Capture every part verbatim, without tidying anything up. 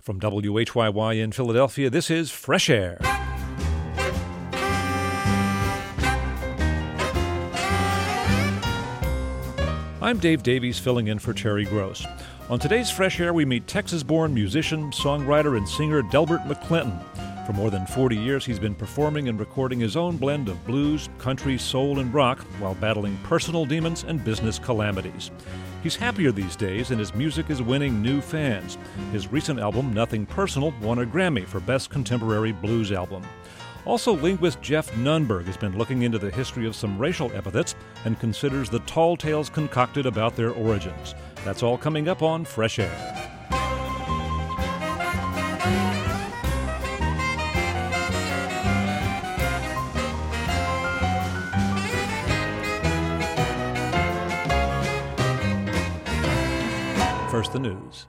From W H Y Y in Philadelphia, this is Fresh Air. I'm Dave Davies, filling in for Terry Gross. On today's Fresh Air, we meet Texas-born musician, songwriter, and singer Delbert McClinton. For more than forty years, he's been performing and recording his own blend of blues, country, soul, and rock while battling personal demons and business calamities. He's happier these days, and his music is winning new fans. His recent album, Nothing Personal, won a Grammy for Best Contemporary Blues Album. Also, linguist Jeff Nunberg has been looking into the history of some racial epithets and considers the tall tales concocted about their origins. That's all coming up on Fresh Air. First, the news.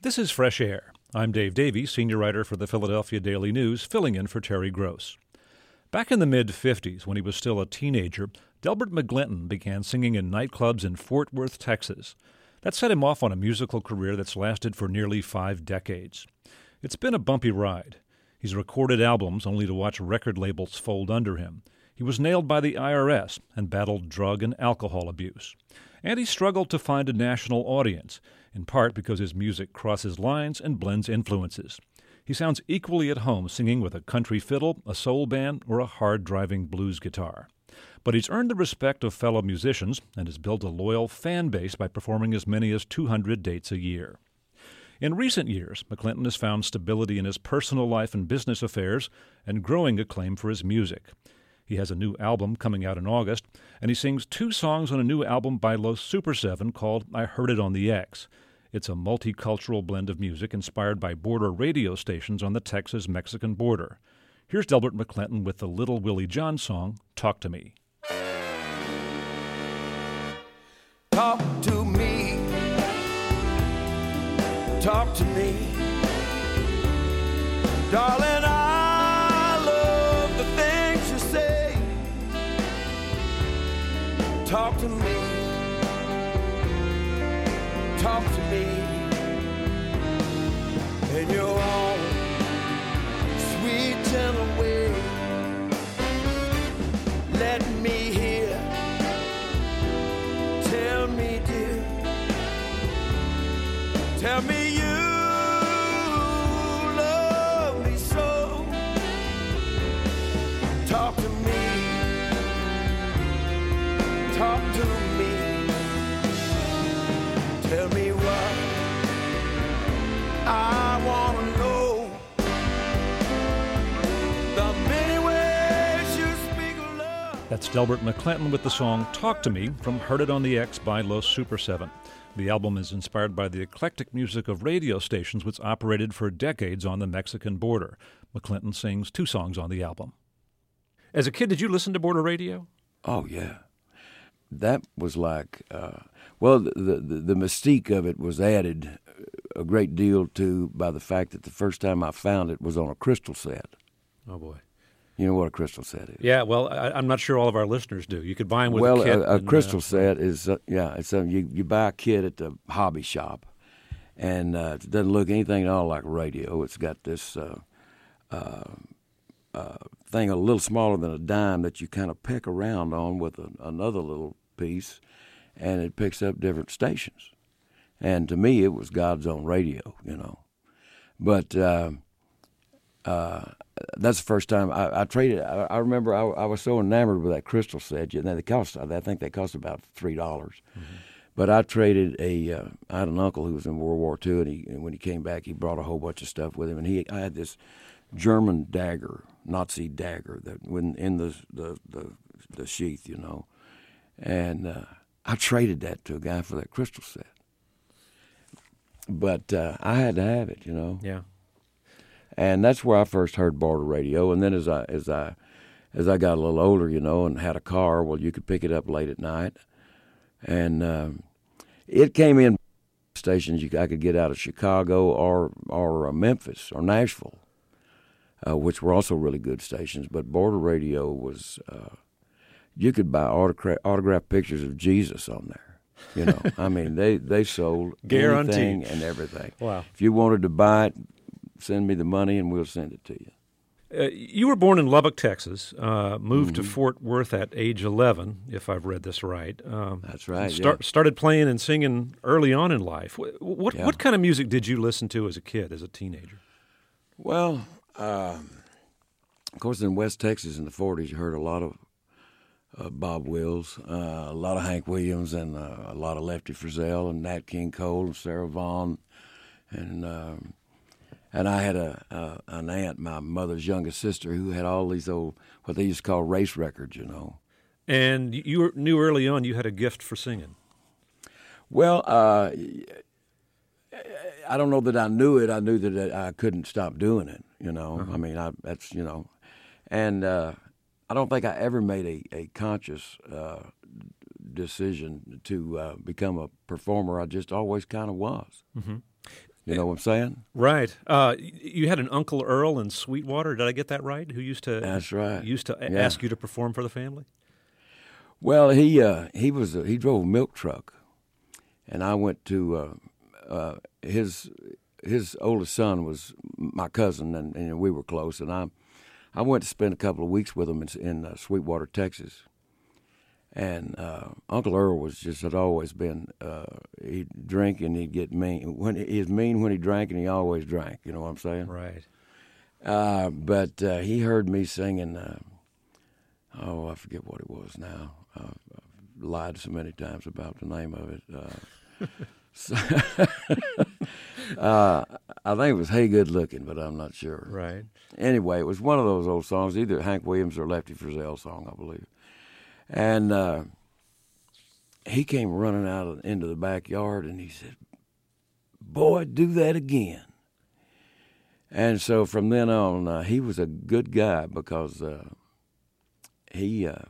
This is Fresh Air. I'm Dave Davies, senior writer for the Philadelphia Daily News, filling in for Terry Gross. Back in the mid-fifties, when he was still a teenager, Delbert McClinton began singing in nightclubs in Fort Worth, Texas. That set him off on a musical career that's lasted for nearly five decades. It's been a bumpy ride. He's recorded albums only to watch record labels fold under him. He was nailed by the I R S and battled drug and alcohol abuse. And he struggled to find a national audience, in part because his music crosses lines and blends influences. He sounds equally at home singing with a country fiddle, a soul band, or a hard-driving blues guitar. But he's earned the respect of fellow musicians and has built a loyal fan base by performing as many as two hundred dates a year. In recent years, McClinton has found stability in his personal life and business affairs and growing acclaim for his music. He has a new album coming out in August, and he sings two songs on a new album by Los Super seven called I Heard It on the X. It's a multicultural blend of music inspired by border radio stations on the Texas-Mexican border. Here's Delbert McClinton with the Little Willie John song, Talk to Me. Talk to me, talk to me, darling, I love the things you say. Talk to me, talk to me, in your own sweet, gentle way. Let me hear, tell me, dear, tell me you love me so. Talk to me, talk to me, tell me what I want to know. The many ways you speak of love. That's Delbert McClinton with the song Talk to Me from Heard It on the X by Los Super seven. The album is inspired by the eclectic music of radio stations which operated for decades on the Mexican border. McClinton sings two songs on the album. As a kid, did you listen to border radio? Oh, yeah. That was like, uh, well, the, the the mystique of it was added a great deal to by the fact that the first time I found it was on a crystal set. Oh, boy. You know what a crystal set is? Yeah, well, I, I'm not sure all of our listeners do. You could buy them with well, a kit. Well, a, a and, crystal uh, set is, uh, yeah, it's a, you, you buy a kit at the hobby shop, and uh, it doesn't look anything at all like a radio. It's got this uh, uh, uh, thing a little smaller than a dime that you kind of peck around on with a, another little piece, and it picks up different stations. And to me, it was God's own radio, you know. But uh, uh, that's the first time I, I traded. I, I remember I, I was so enamored with that crystal set. You know, they cost, I think they cost about three dollars. Mm-hmm. But I traded a. Uh, I had an uncle who was in World War Two, and, he, and when he came back, he brought a whole bunch of stuff with him. And he, I had this German dagger, Nazi dagger, that when in the the the, the sheath, you know. And uh, I traded that to a guy for that crystal set. But uh, I had to have it, you know. Yeah. And that's where I first heard border radio. And then as I as I as I got a little older, you know, and had a car, well, you could pick it up late at night, and um, it came in stations you I could get out of Chicago or or uh, Memphis or Nashville, uh, which were also really good stations. But border radio was uh, you could buy autograph autographed pictures of Jesus on there. You know, I mean, they, they sold Guaranteed. anything and everything. Wow. If you wanted to buy it, send me the money and we'll send it to you. Uh, you were born in Lubbock, Texas, uh, moved Mm-hmm. to Fort Worth at age eleven, if I've read this right. Um, That's right, start, yeah. Started playing and singing early on in life. What what, Yeah. what kind of music did you listen to as a kid, as a teenager? Well, um, of course, in West Texas in the forties, you heard a lot of uh, Bob Wills, uh, a lot of Hank Williams, and uh, a lot of Lefty Frizzell, and Nat King Cole, and Sarah Vaughan, and um, and I had a, a an aunt, my mother's youngest sister, who had all these old what they used to call race records, you know. And you were, knew early on you had a gift for singing. Well, uh, I don't know that I knew it. I knew that I couldn't stop doing it. You know, uh-huh. I mean, I, that's you know, and uh, I don't think I ever made a a conscious uh, decision to uh, become a performer. I just always kind of was. Mm-hmm. You know what I'm saying? Right. Uh, you had an Uncle Earl in Sweetwater. Did I get that right? Who used to That's right. used to Yeah. ask you to perform for the family? Well, he uh, he was a, he drove a milk truck, and I went to uh, uh, his his oldest son was my cousin, and, and we were close. And I I went to spend a couple of weeks with him in, in uh, Sweetwater, Texas. And uh, Uncle Earl was just had always been uh, he'd drink and he'd get mean. When he was mean when he drank, and he always drank. You know what I'm saying? Right. Uh, but uh, he heard me singing. Uh, oh, I forget what it was now. Uh, I've lied so many times about the name of it. Uh, so, uh, I think it was "Hey Good Looking," but I'm not sure. Right. Anyway, it was one of those old songs, either Hank Williams or Lefty Frizzell song, I believe. And uh, he came running out of, into the backyard, and he said, "Boy, do that again." And so from then on, uh, he was a good guy because uh, he uh,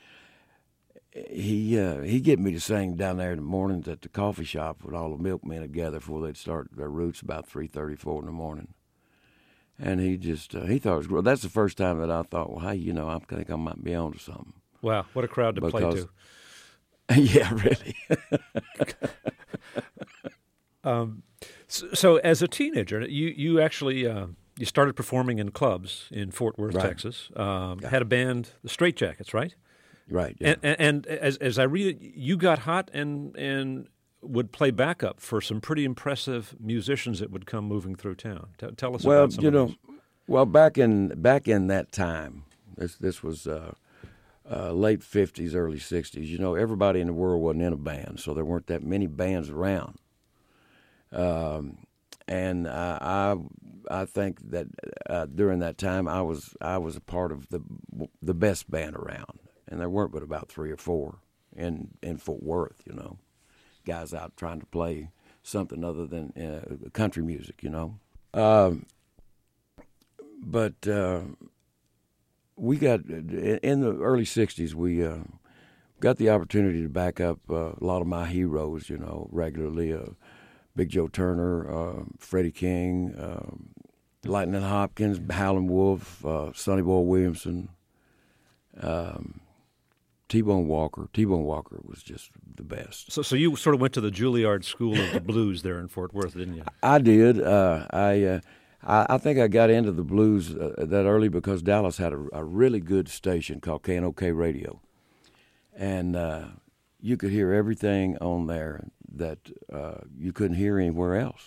he uh, he get me to sing down there in the mornings at the coffee shop with all the milkmen together before they'd start their routes about three thirty, four in the morning. And he just uh, he thought it was great. That's the first time that I thought, well, hey, you know, I think I might be onto something. Wow, what a crowd to Because, play to. Yeah, really. um, so, so as a teenager, you you actually uh, you started performing in clubs in Fort Worth, Right. Texas. Um, Yeah. Had a band, the Straight Jackets, right? Right. Yeah. And, and, and as as I read it, you got hot and and would play backup for some pretty impressive musicians that would come moving through town. T- tell us well, about some you of know, those. well back in back in that time, this this was uh, uh, late fifties, early sixties. You know, everybody in the world wasn't in a band, so there weren't that many bands around. Um, and I, I I think that uh, during that time, I was I was a part of the the best band around, and there weren't but about three or four in in Fort Worth. You know, guys out trying to play something other than uh, country music. You know. Um, but uh, we got in the early sixties. We uh, got the opportunity to back up uh, a lot of my heroes. You know, regularly. Uh, Big Joe Turner, uh, Freddie King, um, Lightning Hopkins, Howlin' Wolf, uh, Sonny Boy Williamson, um, T-Bone Walker. T-Bone Walker was just the best. So, so you sort of went to the Juilliard School of the Blues there in Fort Worth, didn't you? I did. Uh, I, uh, I I think I got into the blues uh, that early because Dallas had a, a really good station called K N O K Radio, and uh, you could hear everything on there that uh, you couldn't hear anywhere else.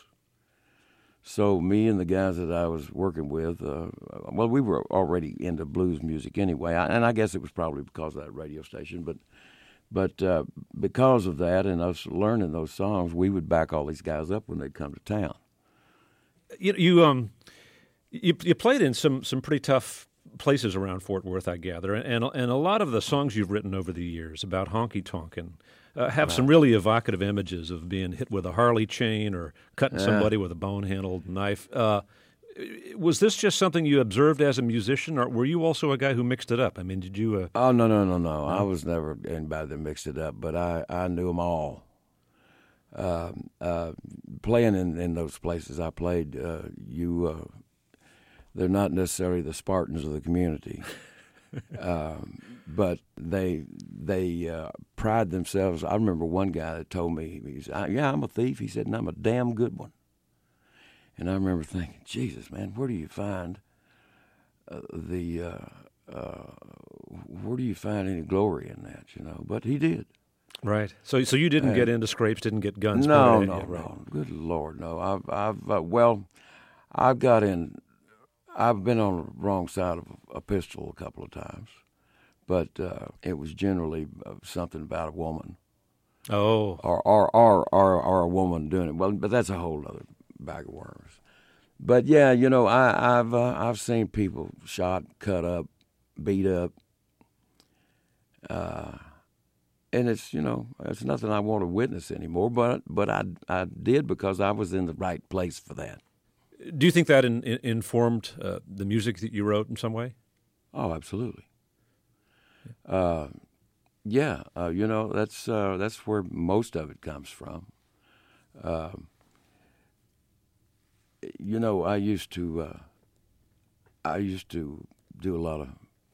So me and the guys that I was working with, uh, well, we were already into blues music anyway, I, and I guess it was probably because of that radio station, but but uh, because of that and us learning those songs, we would back all these guys up when they'd come to town. You you um you you played in some some pretty tough places around Fort Worth, I gather, and and a lot of the songs you've written over the years about honky tonk and uh, have right. some really evocative images of being hit with a Harley chain or cutting yeah. somebody with a bone-handled knife. Uh, was this just something you observed as a musician, or were you also a guy who mixed it up? I mean, did you? Uh, oh no no no no! I was never anybody that mixed it up, but I I knew them all. Uh, uh, playing in, in those places I played, uh, you uh, they're not necessarily the Spartans of the community, um, but they they uh, pride themselves. I remember one guy that told me, he said, "Yeah, I'm a thief." He said, "And I'm a damn good one." And I remember thinking, Jesus, man, where do you find uh, the uh, uh, where do you find any glory in that? You know, but he did. Right. So, so you didn't uh, get into scrapes, didn't get guns. No, pointed no, at you, right? no. Good Lord, no. I've, I've, uh, well, I've got in. I've been on the wrong side of a pistol a couple of times, but uh, it was generally something about a woman. Oh. Or, or, or, or, or a woman doing it. Well, but that's a whole other bag of worms. But yeah, you know, I, I've, uh, I've seen people shot, cut up, beat up. Uh. And it's, you know, it's nothing I want to witness anymore, but but I I did because I was in the right place for that. Do you think that in, in, informed uh, the music that you wrote in some way? Oh, absolutely. Uh, yeah, uh, you know, that's uh, that's where most of it comes from. Uh, you know, I used to, uh, I used to do a lot of,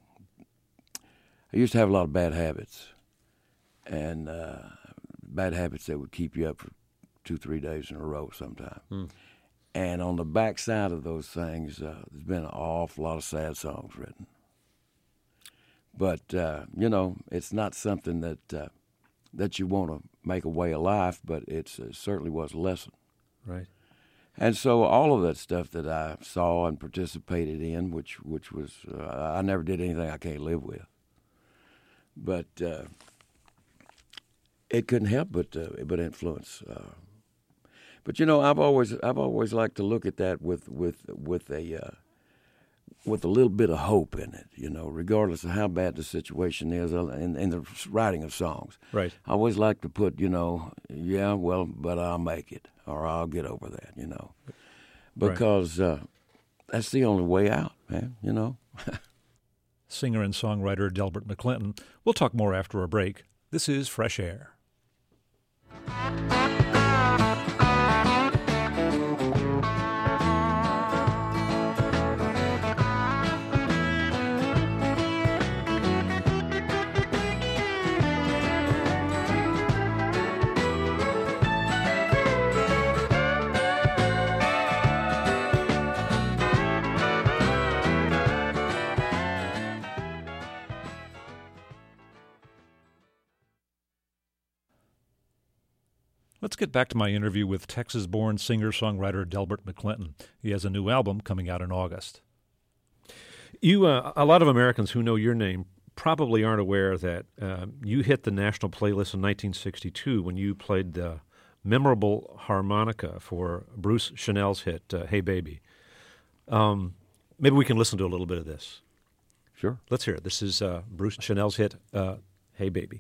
I used to have a lot of bad habits, and uh, bad habits that would keep you up for two, three days in a row sometime. Mm. And on the backside of those things, uh, there's been an awful lot of sad songs written. But, uh, you know, it's not something that uh, that you want to make a way of life, but it's, it certainly was a lesson. Right. And so all of that stuff that I saw and participated in, which which was, uh, I never did anything I can't live with. But uh, it couldn't help but uh, but influence. Uh, but you know, I've always I've always liked to look at that with with with a uh, with a little bit of hope in it. You know, regardless of how bad the situation is in, in the writing of songs. Right. I always like to put, you know, yeah, well, but I'll make it, or I'll get over that. You know, because right. uh, that's the only way out, man. You know. Singer and songwriter Delbert McClinton. We'll talk more after a break. This is Fresh Air. Let's get back to my interview with Texas-born singer-songwriter Delbert McClinton. He has a new album coming out in August. You, uh, a lot of Americans who know your name probably aren't aware that uh, you hit the national playlist in nineteen sixty-two when you played the memorable harmonica for Bruce Chanel's hit, uh, Hey Baby. Um, maybe we can listen to a little bit of this. Sure. Let's hear it. This is uh, Bruce Chanel's hit, uh, Hey Baby.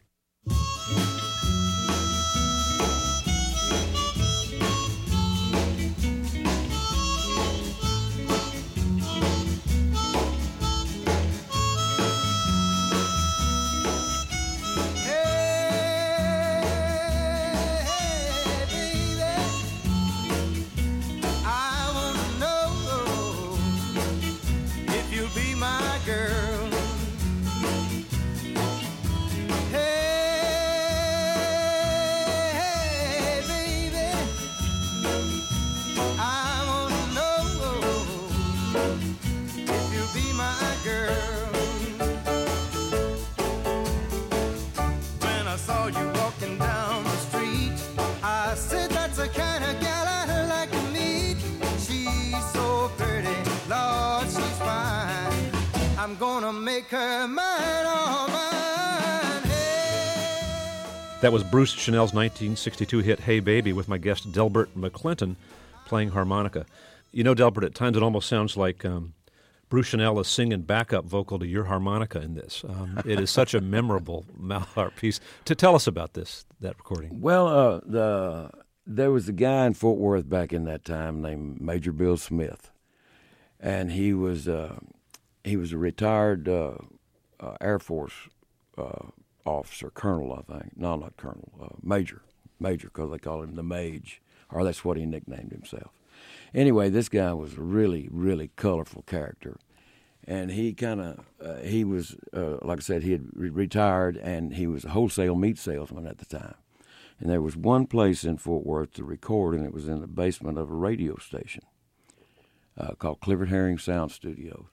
I'm gonna make her mine, all mine. Hey. That was Bruce Chanel's nineteen sixty-two hit Hey Baby with my guest Delbert McClinton playing harmonica. You know, Delbert, at times it almost sounds like um, Bruce Chanel is singing backup vocal to your harmonica in this. Um, it is such a memorable Malhart piece. To tell us about this, that recording. Well, uh, the there was a guy in Fort Worth back in that time named Major Bill Smith, and he was uh, he was a retired uh, uh, Air Force uh, officer, colonel, I think. No, not colonel, uh, major, major, because they call him the Mage, or that's what he nicknamed himself. Anyway, this guy was a really, really colorful character, and he kind of uh, he was uh, like I said, he had re- retired, and he was a wholesale meat salesman at the time. And there was one place in Fort Worth to record, and it was in the basement of a radio station uh, called Clifford Herring Sound Studios.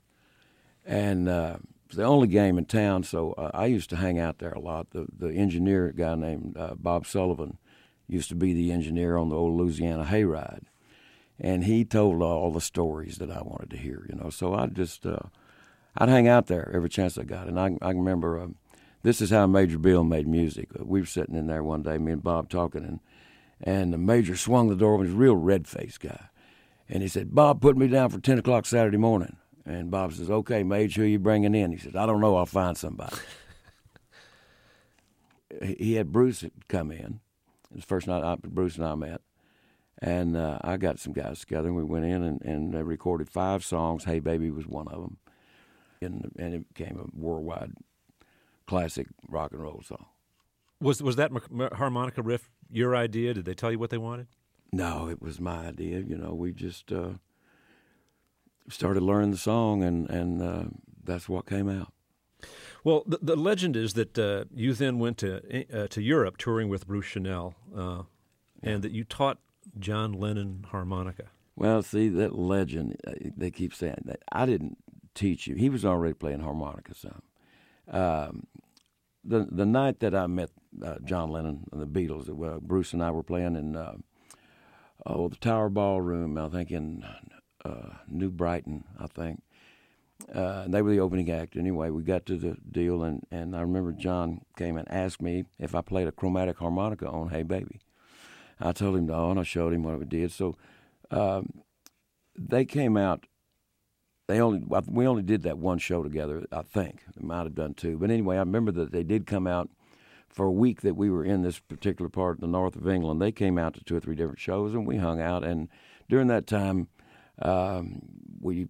And uh, it was the only game in town, so uh, I used to hang out there a lot. The the engineer, a guy named uh, Bob Sullivan, used to be the engineer on the old Louisiana Hayride. And he told all the stories that I wanted to hear, you know. So I'd just, uh, I'd hang out there every chance I got. And I, I remember, uh, this is how Major Bill made music. We were sitting in there one day, me and Bob talking, and and the Major swung the door. He was a real red-faced guy. And he said, "Bob, put me down for ten o'clock Saturday morning." And Bob says, "Okay, Mage, who are you bringing in?" He said, "I don't know. I'll find somebody." He had Bruce come in. It was the first night I, Bruce and I met. And uh, I got some guys together, and we went in and, and uh, recorded five songs. Hey Baby was one of them. And, and it became a worldwide classic rock and roll song. Was was that harmonica riff your idea? Did they tell you what they wanted? No, it was my idea. You know, we just, uh, started learning the song, and and uh, that's what came out. Well, the, the legend is that uh, you then went to uh, to Europe touring with Bruce Channel, uh, and that you taught John Lennon harmonica. Well, see, that legend, they keep saying that. I didn't teach him. He was already playing harmonica some. Um, the the night that I met uh, John Lennon and the Beatles, well, Bruce and I were playing in uh, oh the Tower Ballroom, I think in uh, New Brighton, I think. Uh, and they were the opening act. Anyway, we got to the deal, and, and I remember John came and asked me if I played a chromatic harmonica on Hey Baby. I told him no, and I showed him what we did. So um, they came out. They only we only did that one show together, I think. They might have done two. But anyway, I remember that they did come out for a week that we were in this particular part of the north of England. They came out to two or three different shows, and we hung out. And during that time, um, we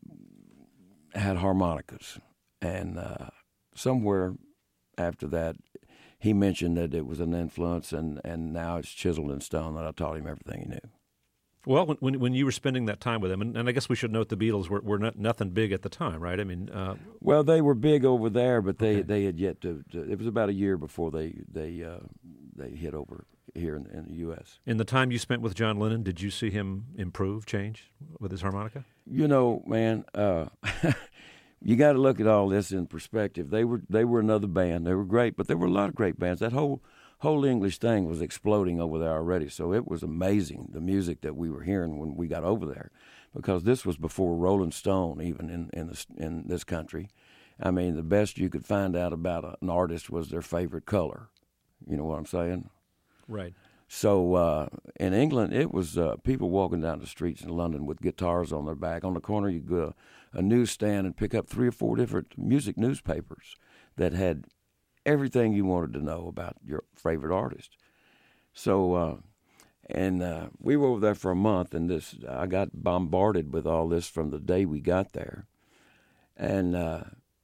had harmonicas, and uh, somewhere after that, he mentioned that it was an influence, and, and now it's chiseled in stone that I taught him everything he knew. Well, when when, when you were spending that time with him, and, and I guess we should note the Beatles were, were not, nothing big at the time, right? I mean, uh, well, they were big over there, but they, okay. they had yet to, to. It was about a year before they they uh, they hit over here in, in the U S. In the time you spent with John Lennon, did you see him improve, change with his harmonica? You know, man. Uh, You got to look at all this in perspective. They were they were another band. They were great, but there were a lot of great bands. That whole whole English thing was exploding over there already. So it was amazing, the music that we were hearing when we got over there, because this was before Rolling Stone even in in this, in this country. I mean, the best you could find out about an artist was their favorite color. You know what I'm saying? Right. So uh, in England, it was uh, people walking down the streets in London with guitars on their back. On the corner, you go to a newsstand and pick up three or four different music newspapers that had everything you wanted to know about your favorite artist. So, uh, and uh, we were over there for a month, and this I got bombarded with all this from the day we got there. And uh,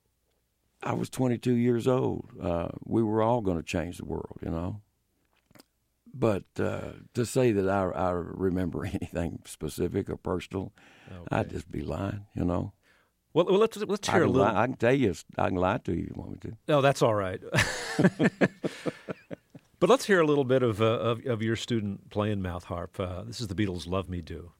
I was twenty-two years old. Uh, we were all going to change the world, you know. But uh, to say that I, I remember anything specific or personal, okay. I'd just be lying, you know. Well, well let's let's hear I a little. Lie, I can tell you, I can lie to you if you want me to. No, that's all right. But let's hear a little bit of uh, of, of your student playing mouth harp. Uh, this is the Beatles' "Love Me Do."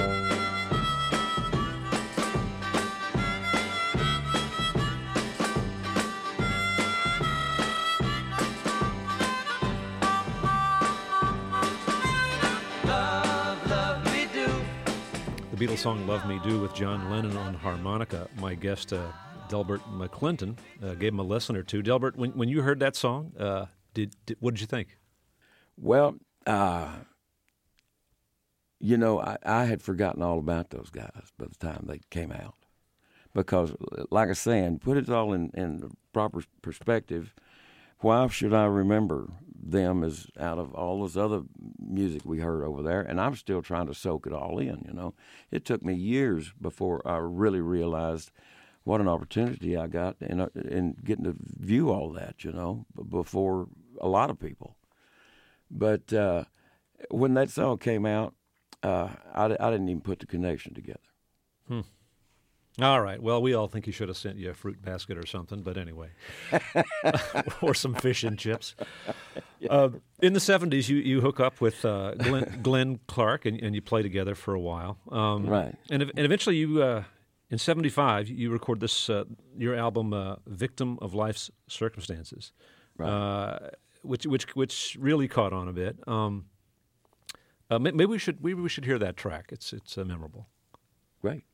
The Beatles song "Love Me Do" with John Lennon on harmonica. My guest, uh, Delbert McClinton, uh, gave him a lesson or two. Delbert, when when you heard that song, uh, did, did what did you think? Well, uh, you know, I, I had forgotten all about those guys by the time they came out, because, like I was saying, put it all in in the proper perspective. Why should I remember them as out of all this other music we heard over there? And I'm still trying to soak it all in, you know. It took me years before I really realized what an opportunity I got in, in getting to view all that, you know, before a lot of people. But uh, when that song came out, uh, I, I didn't even put the connection together. Hmm. All right. Well, we all think he should have sent you a fruit basket or something, but anyway. Or some fish and chips. Yeah. Uh, in the seventies, you, you hook up with uh, Glenn, Glenn Clark, and, and you play together for a while. Um, right. And, and eventually, you uh, in seventy-five, you record this uh, your album, uh, "Victim of Life's Circumstances," right. uh, which which which really caught on a bit. Um, uh, maybe we should maybe we should hear that track. It's it's uh, memorable. Great.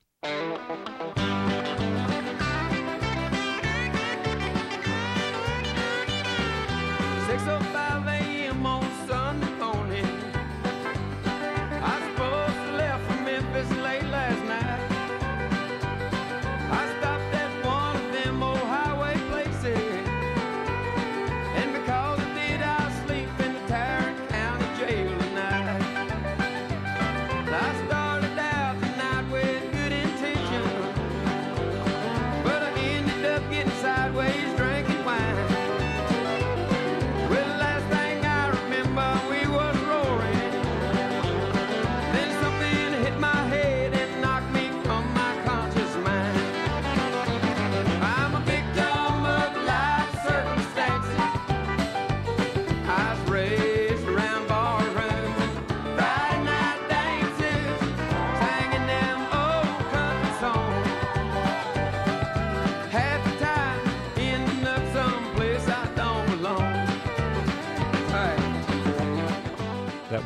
six oh five a.m. on Sunday morning, I supposed to left from Memphis late last night. I stopped at one of them old highway places, and because I did, I sleep in the Tarrant County jail tonight. I started out the night with good intentions, but I ended up getting sideways drinking wine. Well, last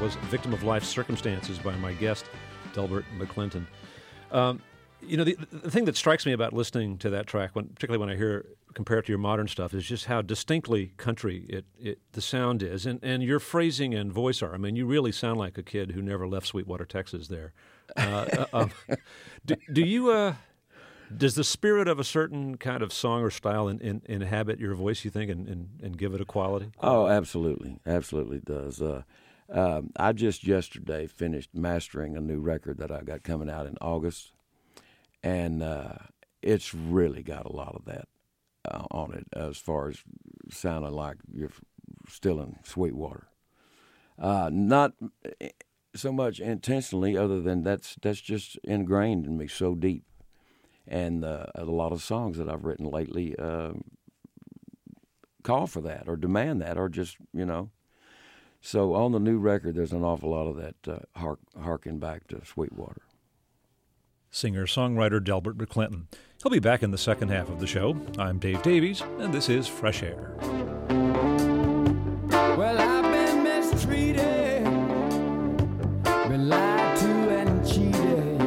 was Victim of Life's Circumstances by my guest, Delbert McClinton. Um, you know, the, the thing that strikes me about listening to that track, when, particularly when I hear compare it to your modern stuff, is just how distinctly country it, it the sound is, and, and your phrasing and voice are. I mean, you really sound like a kid who never left Sweetwater, Texas there. Uh, uh, um, do, do you... Uh, Does the spirit of a certain kind of song or style in, in, inhabit your voice, you think, and, and, and give it a quality? Oh, absolutely. Absolutely does. Uh, um, I just yesterday finished mastering a new record that I got coming out in August, and uh, it's really got a lot of that uh, on it as far as sounding like you're still in Sweetwater. Uh, not so much intentionally, other than that's that's just ingrained in me so deep. And uh, a lot of songs that I've written lately uh, call for that or demand that or just, you know. So on the new record, there's an awful lot of that uh, hark, harking back to Sweetwater. Singer-songwriter Delbert McClinton. He'll be back in the second half of the show. I'm Dave Davies, and this is Fresh Air. Well, I've been mistreated, been lied to and cheated,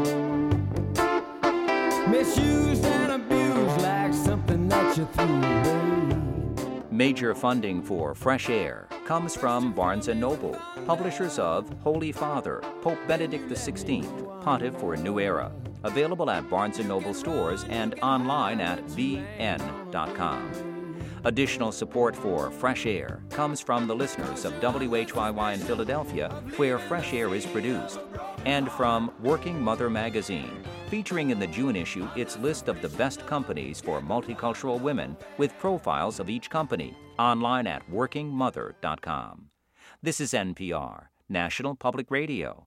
misused and abused like something that you threw away. Major funding for Fresh Air comes from Barnes and Noble, publishers of Holy Father, Pope Benedict the sixteenth, Pontiff for a New Era. Available at Barnes and Noble stores and online at b n dot com. Additional support for Fresh Air comes from the listeners of W H Y Y in Philadelphia, where Fresh Air is produced, and from Working Mother magazine, featuring in the June issue its list of the best companies for multicultural women with profiles of each company, online at working mother dot com. This is N P R, National Public Radio.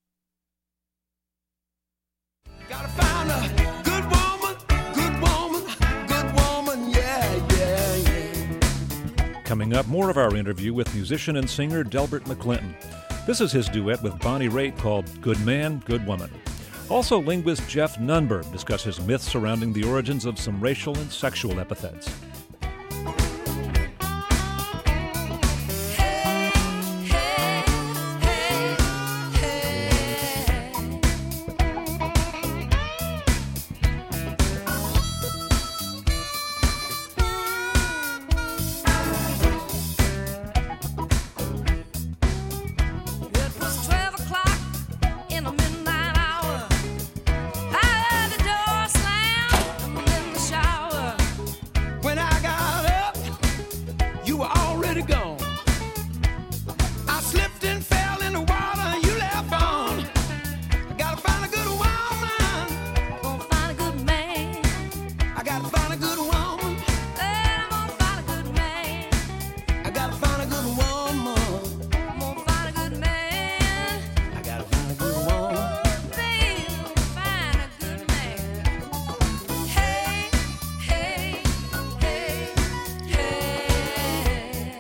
Gotta find a good woman, good woman, good woman, yeah, yeah, yeah. Coming up, more of our interview with musician and singer Delbert McClinton. This is his duet with Bonnie Raitt called Good Man, Good Woman. Also, linguist Jeff Nunberg discusses myths surrounding the origins of some racial and sexual epithets. It was twelve o'clock in the midnight hour. I heard the door slam in the shower. When I got up, you were already gone. I slipped and fell in the water and you left on. I gotta find a good woman. Gonna find a good man. I gotta find a good woman. I'm gonna find a good man. I gotta find a good woman. I'm gonna find a good man. I gotta find a good woman. Babe, I'm gonna find a good man. Hey, hey, hey, hey.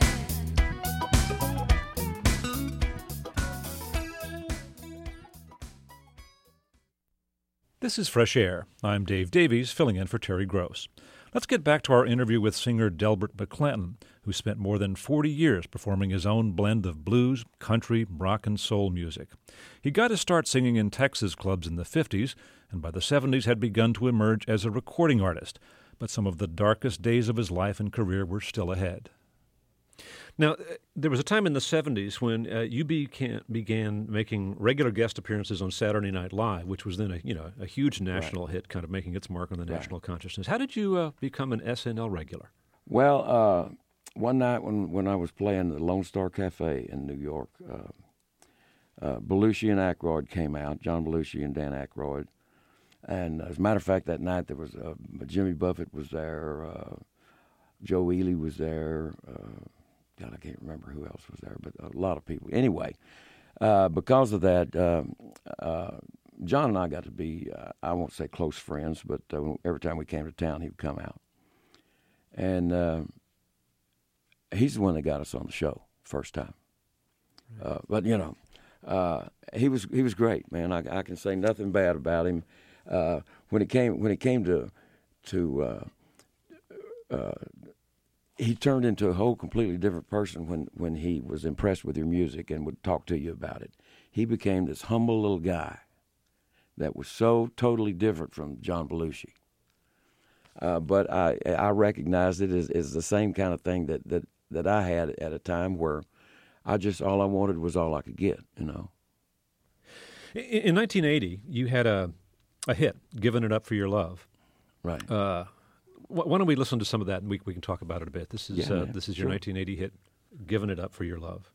This is Fresh Air. I'm Dave Davies, filling in for Terry Gross. Let's get back to our interview with singer Delbert McClinton, who spent more than forty years performing his own blend of blues, country, rock, and soul music. He got to start singing in Texas clubs in the fifties, and by the seventies had begun to emerge as a recording artist, but some of the darkest days of his life and career were still ahead. Now, uh, there was a time in the seventies when uh, you began, began making regular guest appearances on Saturday Night Live, which was then a, you know, a huge national hit, kind of making its mark on the Right. national consciousness. How did you uh, become an S N L regular? Well, uh, one night when, when I was playing the Lone Star Cafe in New York, uh, uh, Belushi and Aykroyd came out, John Belushi and Dan Aykroyd. And as a matter of fact, that night there was uh, Jimmy Buffett was there, uh, Joe Ely was there, uh, God, I can't remember who else was there, but a lot of people. Anyway, uh, because of that, um, uh, John and I got to be, uh, I won't say close friends, but uh, every time we came to town, he would come out. And uh, he's the one that got us on the show first time. Uh, but, you know, uh, he was he was great, man. I, I can say nothing bad about him. Uh, when it came when it came to to uh, uh, he turned into a whole completely different person when, when he was impressed with your music and would talk to you about it. He became this humble little guy that was so totally different from John Belushi. Uh, but I I recognized it as, as the same kind of thing that, that, that I had at a time where I just, all I wanted was all I could get, you know. In, in nineteen eighty, you had a, a hit, Giving It Up for Your Love. Right. Uh, wh- why don't we listen to some of that and we, we can talk about it a bit. This is, Yeah, uh, man, this is your sure. nineteen eighty hit, Giving It Up for Your Love.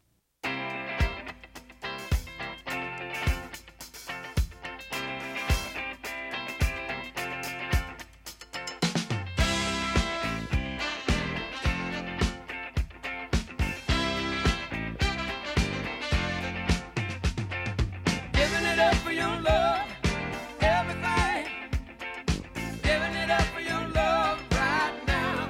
Giving it up for your love, everything. Giving it up for your love right now.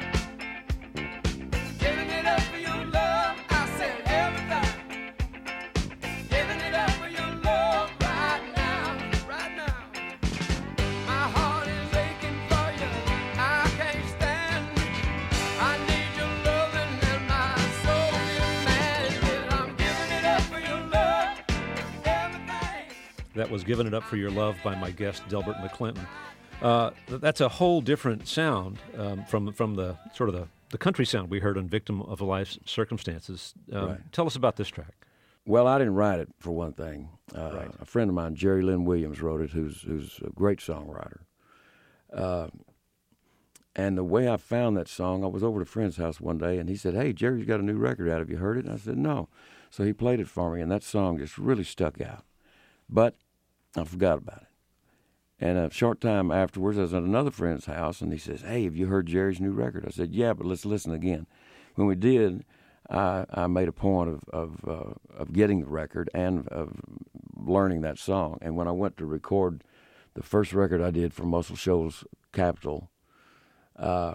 Giving it up for your love, I said everything. Giving it up for your love right now, right now. My heart is aching for you, I can't stand. I need your loving and my soul is mad. I'm giving it up for your love, everything. That was Giving It Up for Your Love by my guest, Delbert McClinton. Uh, th- that's a whole different sound um, from from the sort of the, the country sound we heard on Victim of Life's Circumstances. Um, Right. Tell us about this track. Well, I didn't write it, for one thing. Uh, Right. A friend of mine, Jerry Lynn Williams, wrote it, who's who's a great songwriter. Uh, and the way I found that song, I was over at a friend's house one day, and he said, "Hey, Jerry's got a new record out. Have you heard it?" And I said, "No." So he played it for me, and that song just really stuck out. But I forgot about it. And a short time afterwards, I was at another friend's house, and he says, "Hey, have you heard Jerry's new record?" I said, "Yeah, but let's listen again." When we did, I, I made a point of of, uh, of getting the record and of learning that song. And when I went to record the first record I did for Muscle Shoals Capitol, uh,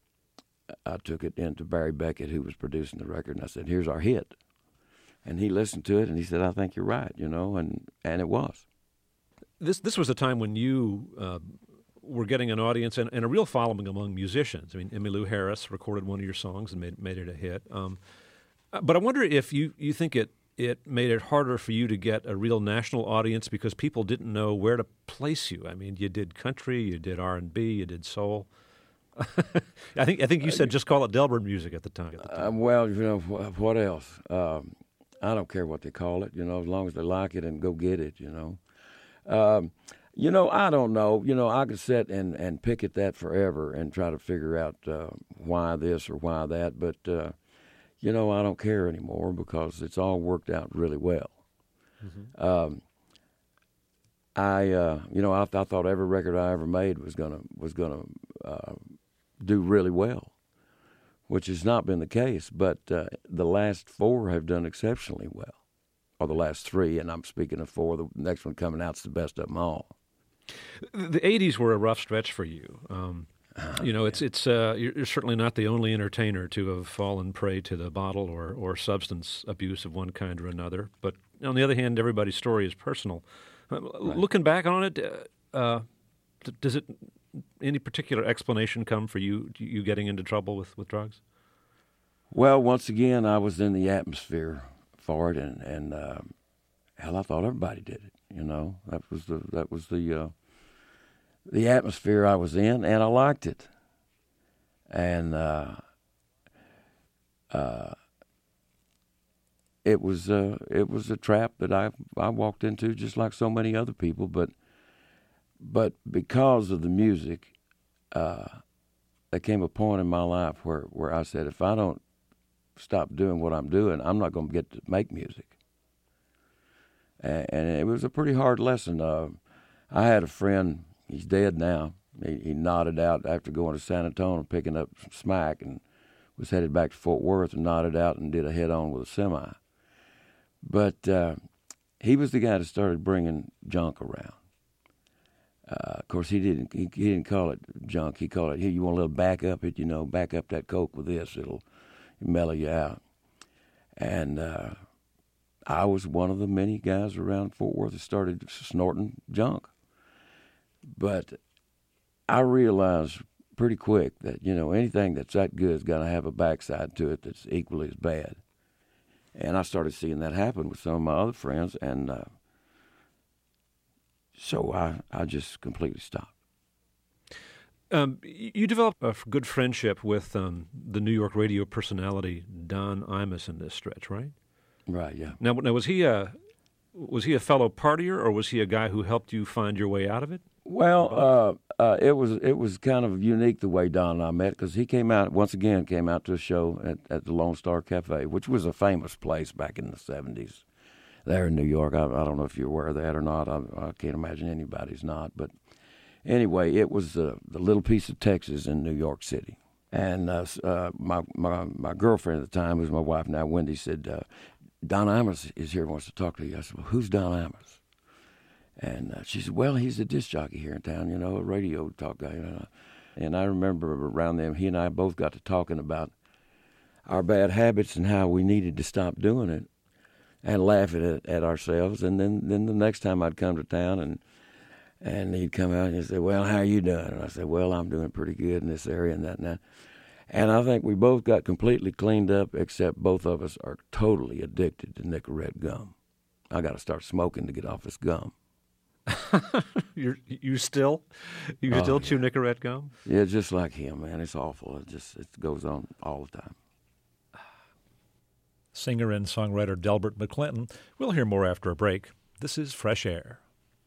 I took it into Barry Beckett, who was producing the record, and I said, "Here's our hit." And he listened to it, and he said, "I think you're right," you know, and, and it was. This this was a time when you uh, were getting an audience and, and a real following among musicians. I mean, Emmylou Harris recorded one of your songs and made made it a hit. Um, uh, but I wonder if you, you think it it made it harder for you to get a real national audience because people didn't know where to place you. I mean, you did country, you did R and B, you did soul. I think I think you said just call it Delbert music at the time. At the time. Uh, well, you know, wh- what else? Um, I don't care what they call it, you know, as long as they like it and go get it, you know. Um, you know, I don't know. You know, I could sit and, and pick at that forever and try to figure out uh, why this or why that. But, uh, you know, I don't care anymore because it's all worked out really well. Mm-hmm. Um, I, uh, you know, I, I thought every record I ever made was gonna was gonna uh, do really well, which has not been the case. But uh, the last four have done exceptionally well. Or the last three, and I'm speaking of four. The next one coming out's the best of them all. The eighties were a rough stretch for you. Um, Oh, you know, it's it's uh, you're, you're certainly not the only entertainer to have fallen prey to the bottle or, or substance abuse of one kind or another. But on the other hand, everybody's story is personal. Uh, Right. Looking back on it, uh, uh, d- does it any particular explanation come for you you getting into trouble with, with drugs? Well, once again, I was in the atmosphere for it, and and uh, hell, I thought everybody did it. You know, that was the that was the uh, the atmosphere I was in, and I liked it. And uh, uh, it was uh, it was a trap that I I walked into just like so many other people, but but because of the music, uh, there came a point in my life where, where I said, if I don't stop doing what I'm doing, I'm not going to get to make music. And, and it was a pretty hard lesson. Uh, I had a friend, he's dead now. He, he nodded out after going to San Antonio and picking up some smack and was headed back to Fort Worth and nodded out and did a head-on with a semi. But uh, he was the guy that started bringing junk around. Uh, of course, he didn't. He, he didn't call it junk. He called it, "Here, you want a little back up it? You know, back up that coke with this. It'll mellow you out." And uh, I was one of the many guys around Fort Worth that started snorting junk. But I realized pretty quick that, you know, anything that's that good has got to have a backside to it that's equally as bad. And I started seeing that happen with some of my other friends, and uh, so I, I just completely stopped. Um, you developed a good friendship with um, the New York radio personality Don Imus in this stretch, right? Right, yeah. Now, now was he a was he a fellow partier, or was he a guy who helped you find your way out of it? Well, uh, uh, it was it was kind of unique the way Don and I met, because he came out, once again, came out to a show at, at the Lone Star Cafe, which was a famous place back in the seventies there in New York. I, I don't know if you're aware of that or not. I, I can't imagine anybody's not. But anyway, it was uh, the little piece of Texas in New York City. And uh, uh, my, my my girlfriend at the time, who's my wife now, Wendy, said, uh, Don Imus is here, wants to talk to you. I said, well, who's Don Imus? And uh, she said, well, he's a disc jockey here in town, you know, a radio talk guy. You know. And I remember around them, he and I both got to talking about our bad habits and how we needed to stop doing it, and laughing at, at ourselves. And then, then the next time I'd come to town, and and he'd come out and he'd say, well, how are you doing? And I said, well, I'm doing pretty good in this area and that and that. And I think we both got completely cleaned up, except both of us are totally addicted to Nicorette gum. I got to start smoking to get off this gum. You're, you still, you Oh, still yeah. chew Nicorette gum? Yeah, just like him, man. It's awful. It just it goes on all the time. Singer and songwriter Delbert McClinton. We'll hear more after a break. This is Fresh Air.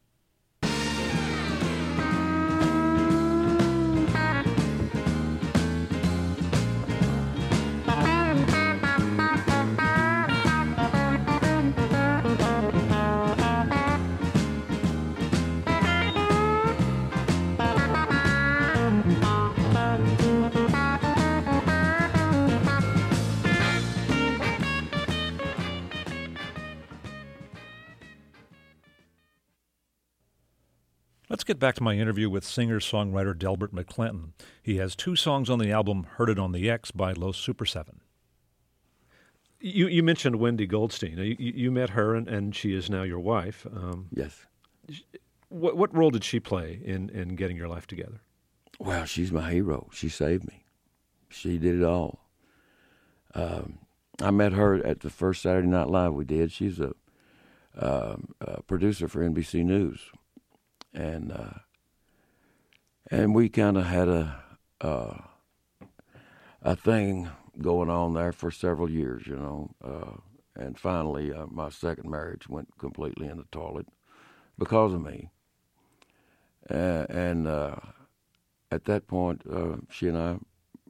Let's get back to my interview with singer-songwriter Delbert McClinton. He has two songs on the album Heard It on the X by Los Super Seven. You you mentioned Wendy Goldstein. You, you met her, and, and she is now your wife. Um, Yes. what what role did she play in, in getting your life together? Well, she's my hero. She saved me. She did it all. Um, I met her at the first Saturday Night Live we did. She's a, uh, a producer for N B C News. And uh, and we kind of had a uh, a thing going on there for several years, you know. Uh, and finally, uh, my second marriage went completely in the toilet because of me. Uh, and uh, at that point, uh, she and I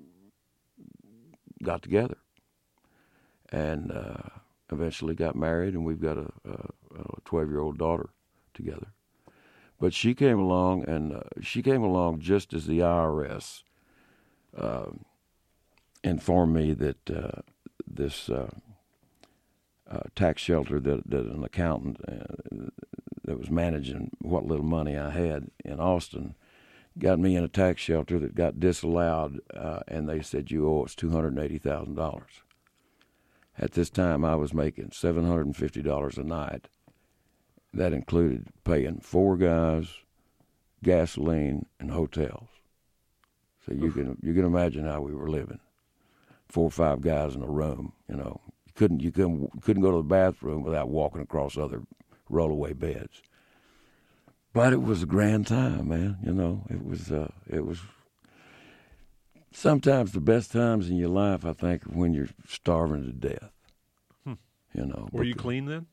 got together, and uh, eventually got married, and we've got a twelve-year-old daughter together. But she came along, and uh, she came along just as the I R S uh, informed me that uh, this uh, uh, tax shelter that, that an accountant uh, that was managing what little money I had in Austin got me in a tax shelter that got disallowed, uh, and they said, you owe us two hundred eighty thousand dollars. At this time, I was making seven hundred fifty dollars a night. That included paying four guys, gasoline, and hotels. So you can you can imagine how we were living. Four or five guys in a room, you know. You couldn't you couldn't couldn't go to the bathroom without walking across other rollaway beds. But it was a grand time, man. You know, it was uh, it was sometimes the best times in your life. I think when you're starving to death. Hmm. You know. Were you clean then?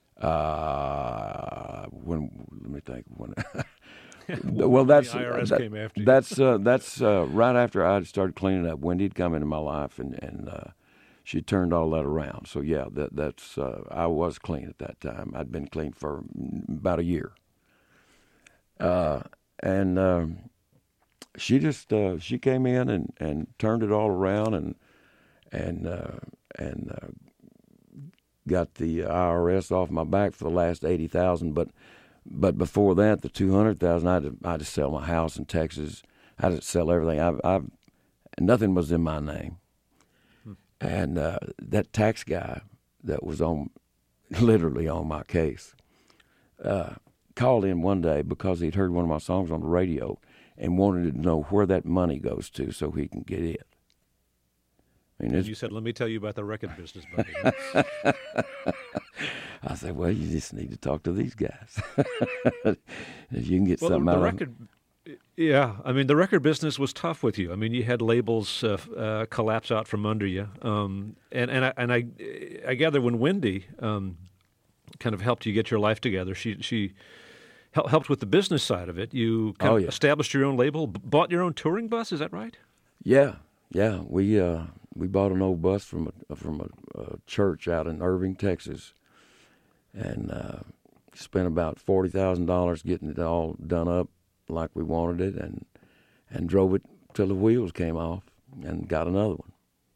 Uh, when let me think when. well, that's the I R S that, came after you. that's uh, that's uh, right after I started cleaning up. Wendy'd come into my life, and and uh, she turned all that around. So yeah, that that's uh, I was clean at that time. I'd been clean for about a year. Uh, and um, she just uh, she came in and, and turned it all around, and and uh, and. Uh, got the I R S off my back for the last eighty thousand, but but before that, the two hundred thousand, I had to I had to sell my house in Texas. I had to sell everything. I, I nothing was in my name, hmm. and uh, that tax guy that was on, literally on my case, uh, called in one day because he'd heard one of my songs on the radio, and wanted to know where that money goes to so he can get it. I mean, And you said, let me tell you about the record business, buddy. I said, well, you just need to talk to these guys. If you can get Well, something the, out the of record, yeah, I mean, the record business was tough with you. I mean, you had labels uh, uh, collapse out from under you, um, and and I and I, I gather when Wendy um, kind of helped you get your life together, she she hel- helped with the business side of it. You kind Oh, of yeah. established your own label, b- bought your own touring bus. Is that right? Yeah, yeah. We uh, we bought an old bus from a from a, a church out in Irving, Texas, and uh, spent about forty thousand dollars getting it all done up like we wanted it, and and drove it till the wheels came off, and got another one.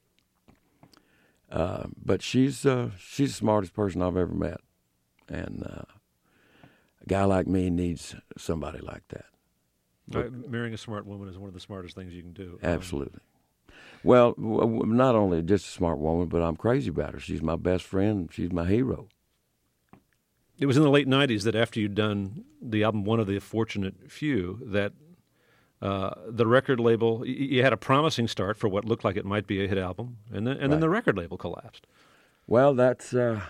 Uh, but she's uh, she's the smartest person I've ever met, and uh, a guy like me needs somebody like that. Uh, marrying a smart woman is one of the smartest things you can do. Um, Absolutely. Well, w- w- not only just a smart woman, but I'm crazy about her. She's my best friend. She's my hero. It was in the late nineties that after you'd done the album One of the Fortunate Few, that uh, the record label, y- you had a promising start for what looked like it might be a hit album, and then, and then Right. the record label collapsed. Well, that's uh,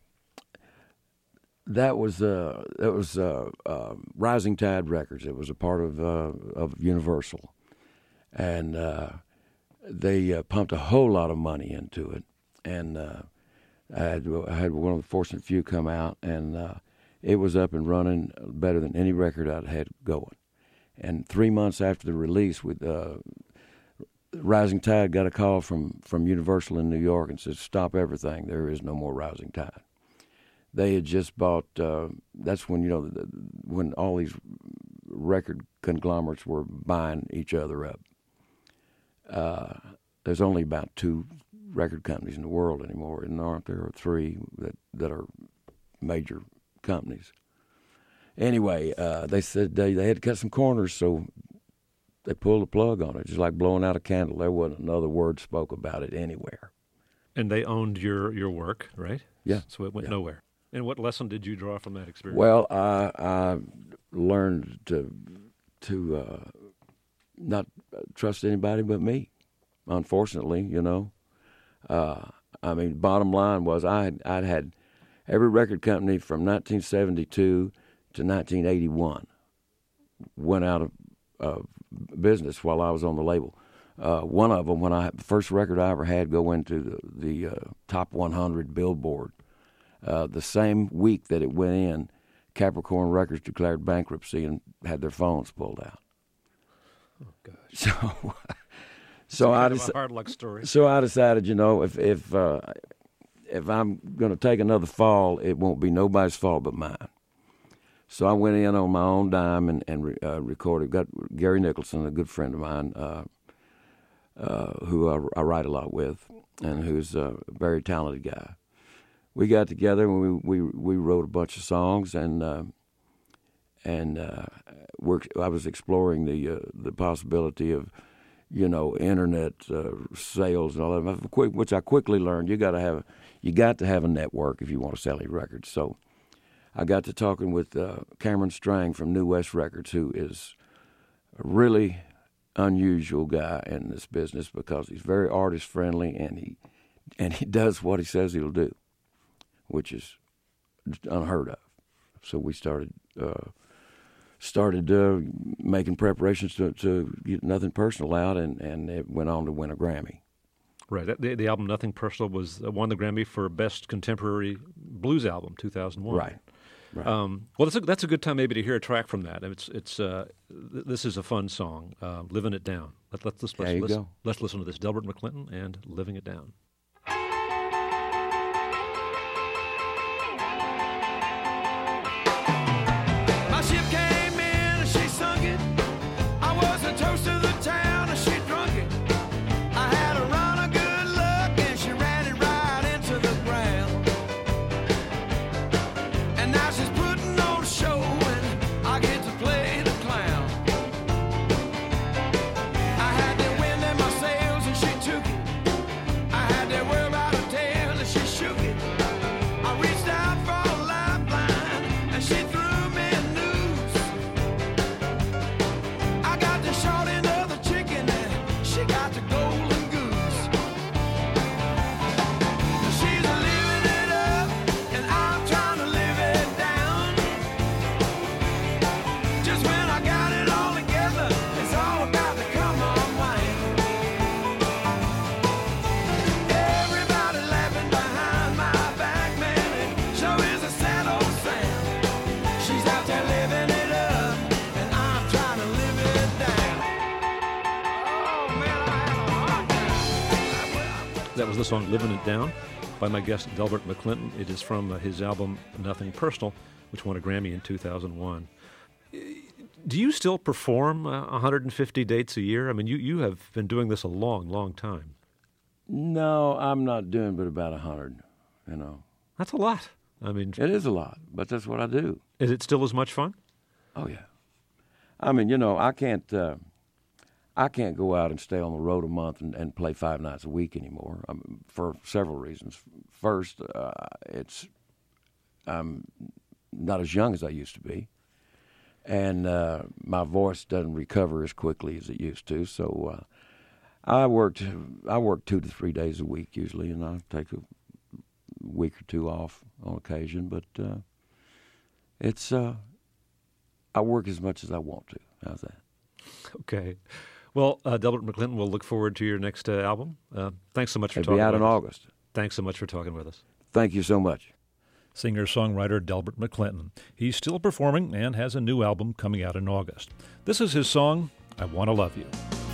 that was uh, that was uh, uh, Rising Tide Records. It was a part of uh, of Universal, and uh, they uh, pumped a whole lot of money into it. And uh, I had I had one of the Fortunate Few come out, and uh, it was up and running better than any record I'd had going. And three months after the release, with uh, Rising Tide got a call from, from Universal in New York and said, "Stop everything. There is no more Rising Tide." They had just bought. Uh, that's when you know the, when all these record conglomerates were buying each other up. Uh, there's only about two record companies in the world anymore, and aren't there? Or three that that are major companies. Anyway, uh, they said they, they had to cut some corners, so they pulled the plug on it, just like blowing out a candle. There wasn't another word spoke about it anywhere. And they owned your, your work, right? Yeah. So it went Yeah. nowhere. And what lesson did you draw from that experience? Well, I, I learned to to uh, not trust anybody but me. Unfortunately, you know, uh, I mean, bottom line was I had, I'd had every record company from nineteen seventy-two to nineteen eighty-one went out of, of business while I was on the label. Uh, one of them, when I the first record I ever had go into the, the uh, top one hundred Billboard, uh, the same week that it went in, Capricorn Records declared bankruptcy and had their phones pulled out. Oh, gosh. So, so I Kind of decided. a hard luck story. So I decided, you know, if if uh, if I'm going to take another fall, it won't be nobody's fault but mine. So I went in on my own dime and and re, uh, recorded. Got Gary Nicholson, a good friend of mine, uh, uh, who I, I write a lot with, and who's a very talented guy. We got together and we we, we wrote a bunch of songs, and uh, and uh, we're, I was exploring the uh, the possibility of, you know, internet uh, sales and all that, which I quickly learned. You got to have you got to have a network if you want to sell your records. So I got to talking with uh, Cameron Strang from New West Records, who is a really unusual guy in this business because he's very artist friendly and he and he does what he says he'll do, which is unheard of. So we started. Uh, started uh, making preparations to, to get Nothing Personal out, and, and it went on to win a Grammy. Right. That- The, the album Nothing Personal was uh, won the Grammy for Best Contemporary Blues Album, two thousand one. Right. Right. Um, well, that's a, that's a good time maybe to hear a track from that. It's it's uh, th- this is a fun song, uh, "Living It Down." Let, let's let's, There you let's, go. let's listen to this. Delbert McClinton and "Living It Down." My ship came in and she sunk it. I was a toast to the town and she drunk it. I had a run of good luck and she ran it right into the ground. And now she's putting on a show and I get to play the clown. I had the wind in my sails and she took it. I had the song Living It Down by my guest Delbert McClinton. It is from uh, his album Nothing Personal, which won a Grammy in two thousand one. Do you still perform uh, one hundred fifty dates a year? I mean, you, you have been doing this a long, long time. No, I'm not doing but about a hundred, you know. That's a lot. I mean, It is a lot, but that's what I do. is it still as much fun? Oh, yeah. I mean, you know, I can't uh, I can't go out and stay on the road a month and, and play five nights a week anymore, I mean, for several reasons. First, uh, it's I'm not as young as I used to be, and uh, my voice doesn't recover as quickly as it used to. So uh, I worked I work two to three days a week usually, and I take a week or two off on occasion. But uh, it's uh, I work as much as I want to. How's that? Okay. Well, uh, Delbert McClinton, we'll look forward to your next uh, album. Uh, thanks so much for It'll talking be out with in us. August. Thanks so much for talking with us. Thank you so much. Singer-songwriter Delbert McClinton. He's still performing and has a new album coming out in August. This is his song, I Want to Love You.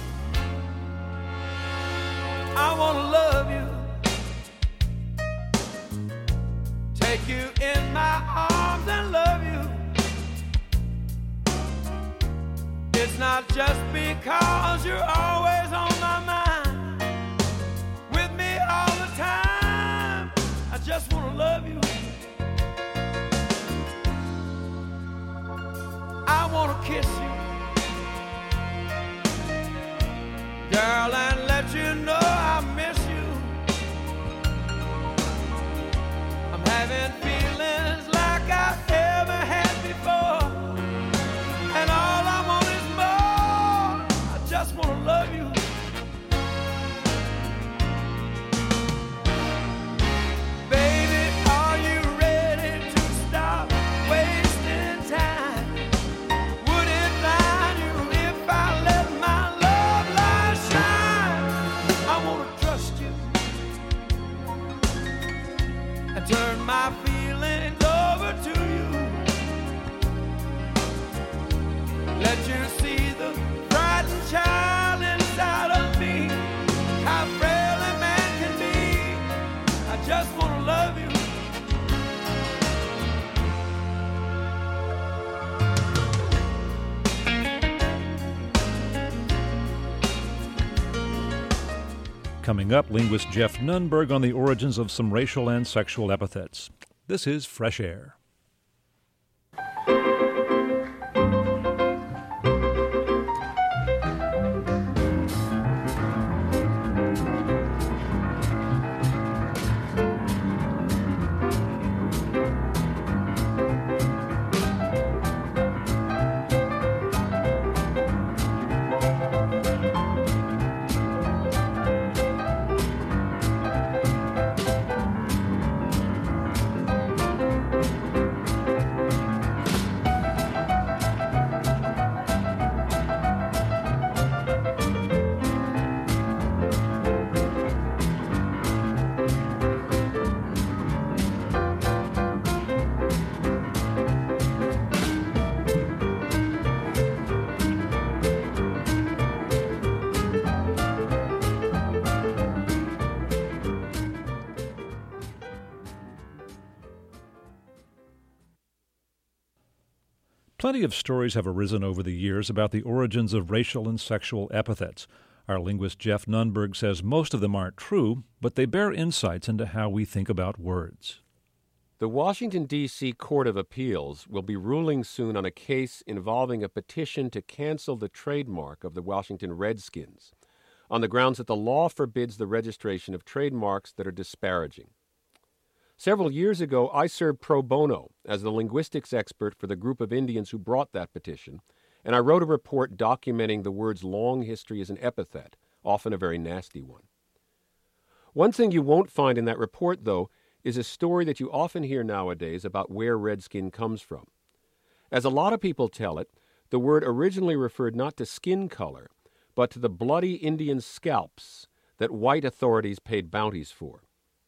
I want to love you, take you in my arms and love you. It's not just because you're always on my mind, with me all the time. I just want to love you. I want to kiss you, girl, and let you know I miss you. I'm having feelings like I've ever had before, and all I want is more. I just want to love you. Baby, are you ready to stop wasting time? Would it blind you if I let my love light shine? I want to trust you and turn my feelings over to you. Let you see the frightened child inside of me, how frail a man can be. I just want to love you. Coming up, linguist Jeff Nunberg on the origins of some racial and sexual epithets. This is Fresh Air. Plenty of stories have arisen over the years about the origins of racial and sexual epithets. Our linguist Jeff Nunberg says most of them aren't true, but they bear insights into how we think about words. The Washington, D C Court of Appeals will be ruling soon on a case involving a petition to cancel the trademark of the Washington Redskins on the grounds that the law forbids the registration of trademarks that are disparaging. Several years ago, I served pro bono as the linguistics expert for the group of Indians who brought that petition, and I wrote a report documenting the word's long history as an epithet, often a very nasty one. One thing you won't find in that report, though, is a story that you often hear nowadays about where redskin comes from. As a lot of people tell it, the word originally referred not to skin color, but to the bloody Indian scalps that white authorities paid bounties for.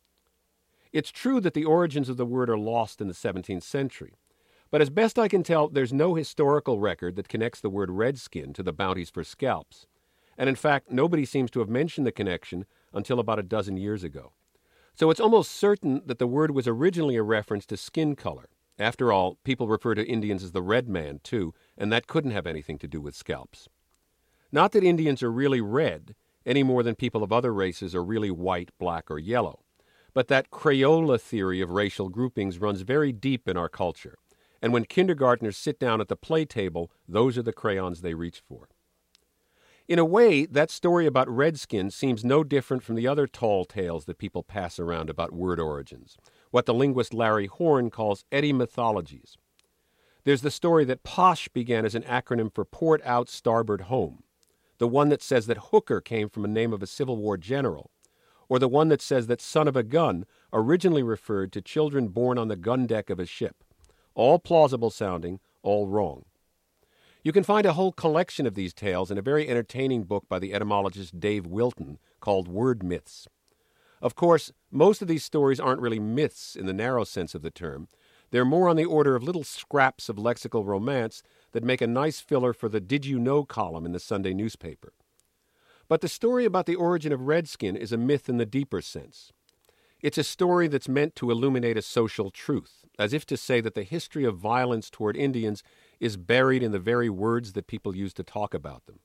It's true that the origins of the word are lost in the seventeenth century, but as best I can tell, there's no historical record that connects the word redskin to the bounties for scalps. And in fact, nobody seems to have mentioned the connection until about a dozen years ago. So it's almost certain that the word was originally a reference to skin color. After all, people refer to Indians as the red man, too, and that couldn't have anything to do with scalps. Not that Indians are really red, any more than people of other races are really white, black, or yellow. But that Crayola theory of racial groupings runs very deep in our culture. And when kindergartners sit down at the play table, those are the crayons they reach for. In a way, that story about Redskins seems no different from the other tall tales that people pass around about word origins, what the linguist Larry Horn calls etymythologies. There's the story that POSH began as an acronym for Port Out Starboard Home, the one that says that hooker came from a name of a Civil War general, or the one that says that son of a gun originally referred to children born on the gun deck of a ship. All plausible sounding, all wrong. You can find a whole collection of these tales in a very entertaining book by the etymologist Dave Wilton called Word Myths. Of course, most of these stories aren't really myths in the narrow sense of the term. They're more on the order of little scraps of lexical romance that make a nice filler for the Did You Know column in the Sunday newspaper. But the story about the origin of Redskin is a myth in the deeper sense. It's a story that's meant to illuminate a social truth, as if to say that the history of violence toward Indians is buried in the very words that people use to talk about them.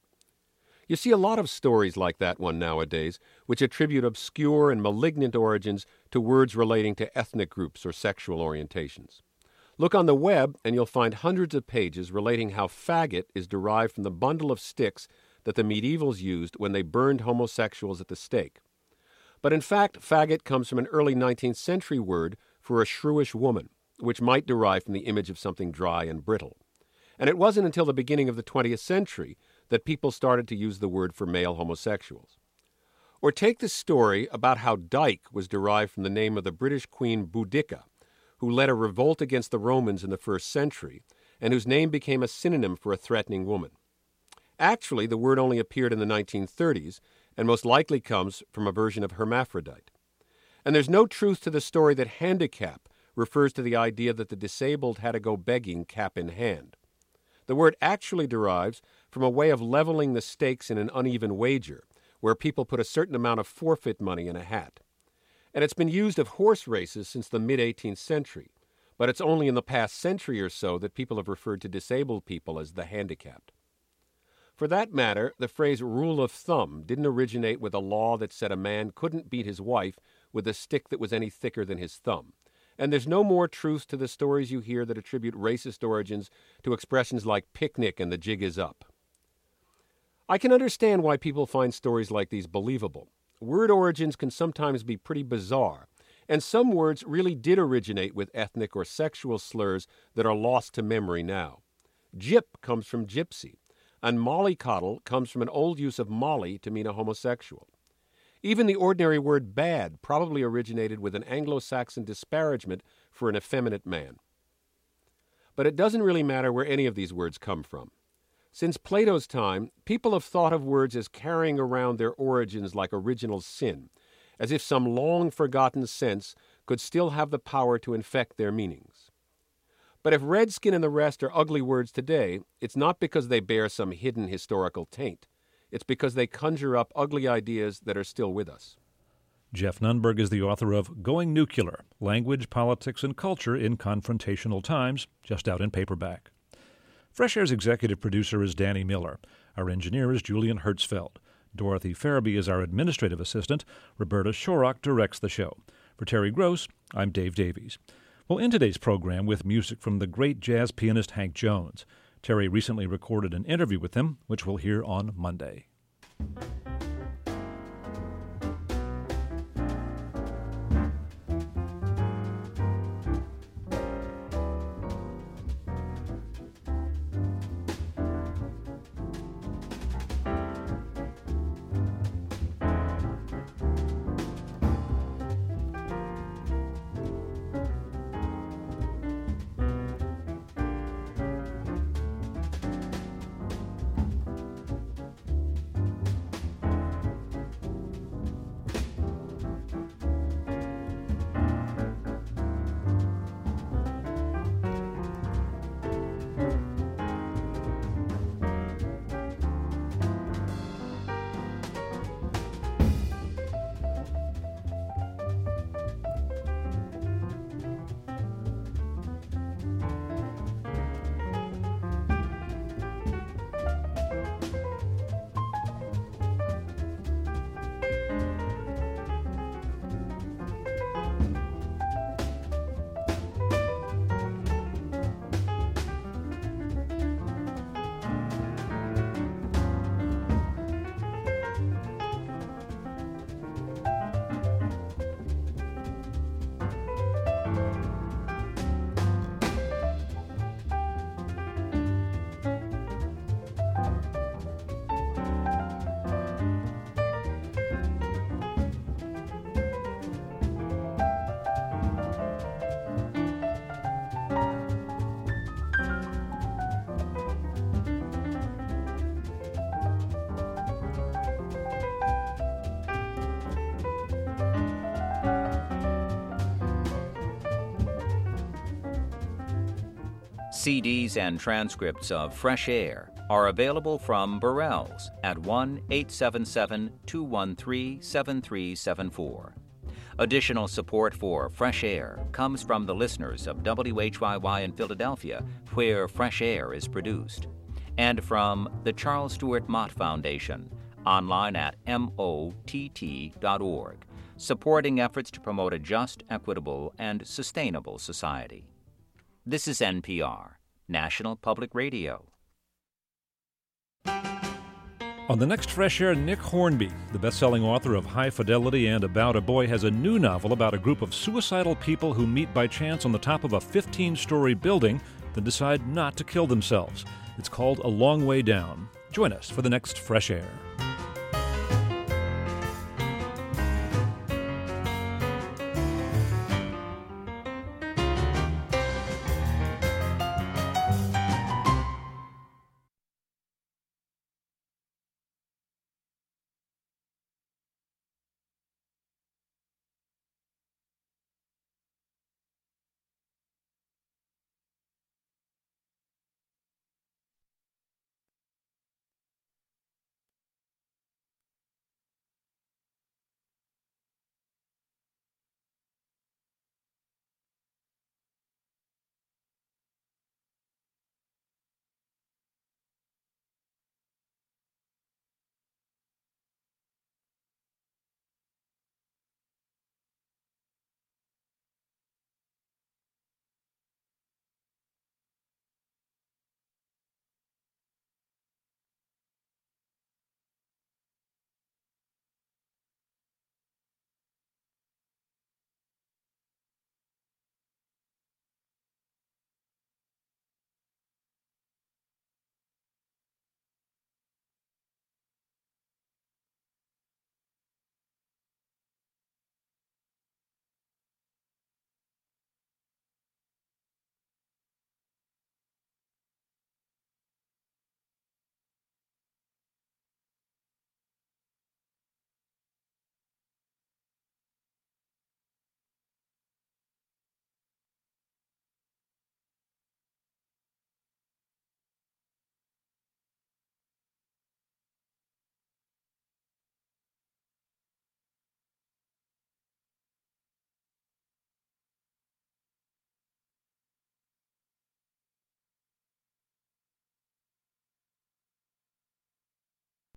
You see a lot of stories like that one nowadays, which attribute obscure and malignant origins to words relating to ethnic groups or sexual orientations. Look on the web and you'll find hundreds of pages relating how faggot is derived from the bundle of sticks that the medievals used when they burned homosexuals at the stake. But in fact, faggot comes from an early nineteenth century word for a shrewish woman, which might derive from the image of something dry and brittle. And it wasn't until the beginning of the twentieth century that people started to use the word for male homosexuals. Or take the story about how Dyke was derived from the name of the British queen Boudica, who led a revolt against the Romans in the first century, and whose name became a synonym for a threatening woman. Actually, the word only appeared in the nineteen thirties, and most likely comes from a version of hermaphrodite. And there's no truth to the story that handicap refers to the idea that the disabled had to go begging cap in hand. The word actually derives from a way of leveling the stakes in an uneven wager, where people put a certain amount of forfeit money in a hat. And it's been used of horse races since the mid-eighteenth century, but it's only in the past century or so that people have referred to disabled people as the handicapped. For that matter, the phrase rule of thumb didn't originate with a law that said a man couldn't beat his wife with a stick that was any thicker than his thumb. And there's no more truth to the stories you hear that attribute racist origins to expressions like picnic and the jig is up. I can understand why people find stories like these believable. Word origins can sometimes be pretty bizarre, and some words really did originate with ethnic or sexual slurs that are lost to memory now. Gyp comes from gypsy, and mollycoddle comes from an old use of molly to mean a homosexual. Even the ordinary word bad probably originated with an Anglo-Saxon disparagement for an effeminate man. But it doesn't really matter where any of these words come from. Since Plato's time, people have thought of words as carrying around their origins like original sin, as if some long-forgotten sense could still have the power to infect their meanings. But if redskin and the rest are ugly words today, it's not because they bear some hidden historical taint. It's because they conjure up ugly ideas that are still with us. Jeff Nunberg is the author of Going Nuclear, Language, Politics, and Culture in Confrontational Times, just out in paperback. Fresh Air's executive producer is Danny Miller. Our engineer is Julian Hertzfeld. Dorothy Farabee is our administrative assistant. Roberta Shorrock directs the show. For Terry Gross, I'm Dave Davies. We'll end today's program with music from the great jazz pianist Hank Jones. Terry recently recorded an interview with him, which we'll hear on Monday. C Ds and transcripts of Fresh Air are available from Burrell's at one eight seven seven, two one three, seven three seven four. Additional support for Fresh Air comes from the listeners of W H Y Y in Philadelphia, where Fresh Air is produced, and from the Charles Stewart Mott Foundation, online at mott dot org, supporting efforts to promote a just, equitable, and sustainable society. This is N P R, National Public Radio. On the next Fresh Air, Nick Hornby, the best-selling author of High Fidelity and About a Boy, has a new novel about a group of suicidal people who meet by chance on the top of a fifteen-story building, then decide not to kill themselves. It's called A Long Way Down. Join us for the next Fresh Air.